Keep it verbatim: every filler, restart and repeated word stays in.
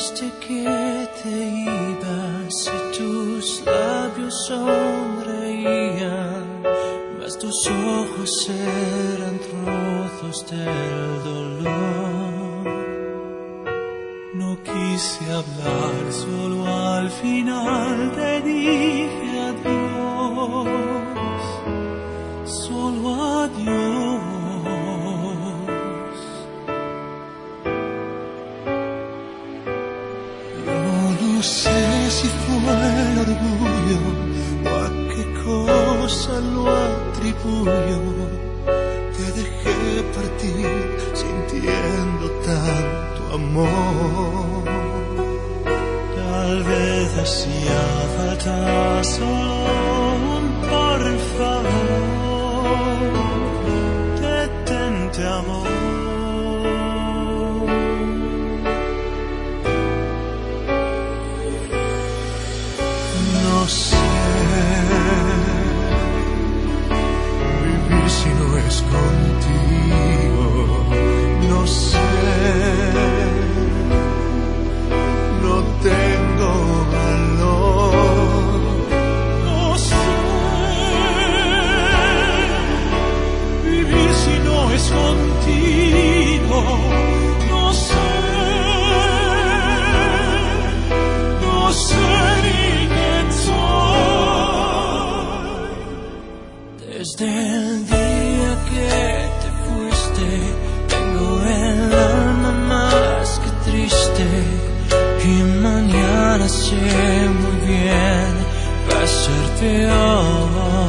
Desde que te ibas y tus labios sonreían, mas tus ojos eran trozos del dolor. No quise hablar, solo al final te dije adiós, solo adiós. No sé si fue el orgullo o a qué cosa lo atribuyo. Te dejé partir sintiendo tanto amor. Tal vez hacía falta solo un por favor. Detente, amor. No sé vivir si no es contigo. No sé, no tengo valor. No sé vivir si no es contigo. No sé, no sé ni quién soy. Desde el día que te fuiste, tengo el alma más que triste. Y mañana sé muy bien va a ser peor.